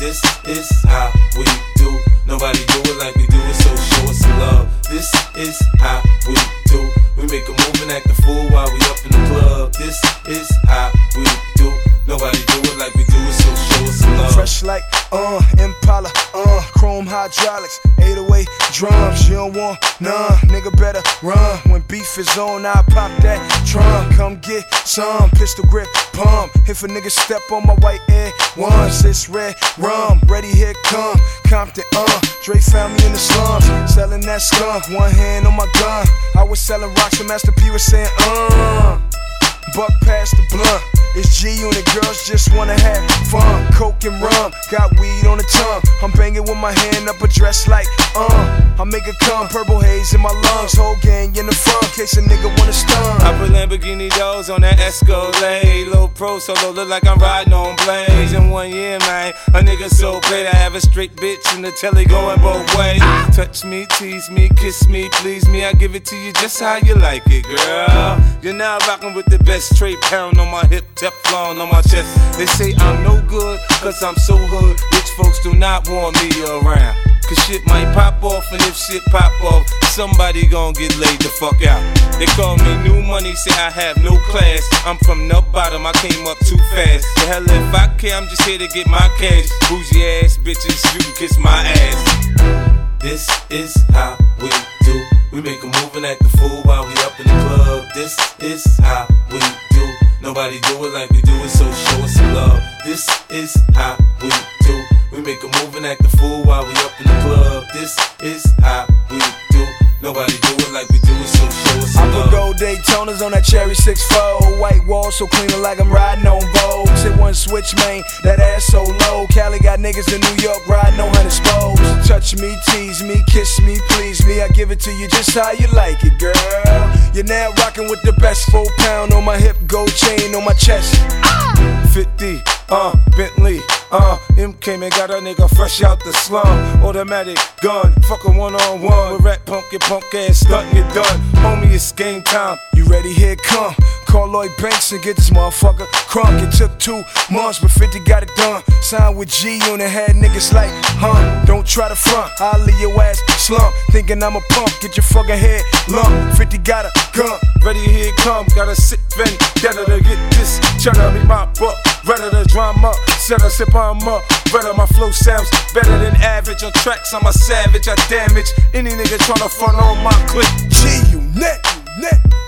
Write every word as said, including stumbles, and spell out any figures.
This is how we do. Nobody do it like we do it, so show us some love. This is how we do. We make a move and act a fool while we up in the club. This is how we do. Nobody do it like we do it, so show us some love. Fresh like, uh, Impala, uh, chrome hydraulics, eight oh eight drums. You don't want none, nigga better run. When beef is on, I pop that drum. Come get some, pistol grip, pump. If a nigga step on my white air once, it's red rum. Ready, here come Compton, uh. Dre found me in the slums, selling that skunk. One hand on my gun. I was selling rocks and Master P was saying, uh. Buck past the blunt. It's G Unit, girls just wanna have fun. Coke and rum, got weed on the tongue. I'm banging with my hand up a dress like, uh I make it come, purple haze in my lungs. Whole gang in the front, case a nigga wanna stun. I put Lamborghini doors on that Escalade. Low pro solo, look like I'm riding on blades. In one year, man, a nigga so paid. I have a straight bitch in the telly going both ways. Touch me, tease me, kiss me, please me. I give it to you just how you like it, girl. You're now rocking with the best, straight pound on my hip, Teflon on my chest. They say I'm no good, cause I'm so hood. Rich folks do not want me around. Cause shit might pop off, and if shit pop off, somebody gon' get laid the fuck out. They call me new money, say I have no class. I'm from the bottom, I came up too fast. The hell if I care, I'm just here to get my cash. Bougie ass bitches, you can kiss my ass. This is how we do. We make a move and act a fool while we up in the club. This is how we do. Nobody do it like we do it, so show us some love. This is how we do. We make a move and act a fool while we up in the club. This is how we do. Nobody do it like we do it, so show us some I love. put gold Daytonas on that cherry six four. White wall so clean like I'm riding on Vogues. Hit one switch, man, that ass so low. Cali got niggas in New York riding on hundred spokes. Touch me, tease me, kiss me, please me. I give it to you just how you like it, girl. You're now rocking with the best. Four pound on my hip, gold chain on my chest. fifty, uh, Bentley, uh, M came and got a nigga fresh out the slum. Automatic gun, fuck a one on one. With rat punk, get punk ass stuntin', you done. Homie, it's game time. You ready? Here it come. Call Lloyd Banks and get this motherfucker crunk. It took two months, but fifty got it done. Signed with G Unit, had niggas like, huh? Don't try to front, I'll leave your ass slump. Thinking I'm a punk, get your fucking head lump. fifty got a gun. Ready, here it come. Got a sick vendetta to get this. Tryna be my buck. Ready to drama. Set a sip on up. Better my flow sounds better than average. On tracks, I'm a savage. I damage any nigga tryna front on my clip. G Unit, Unit.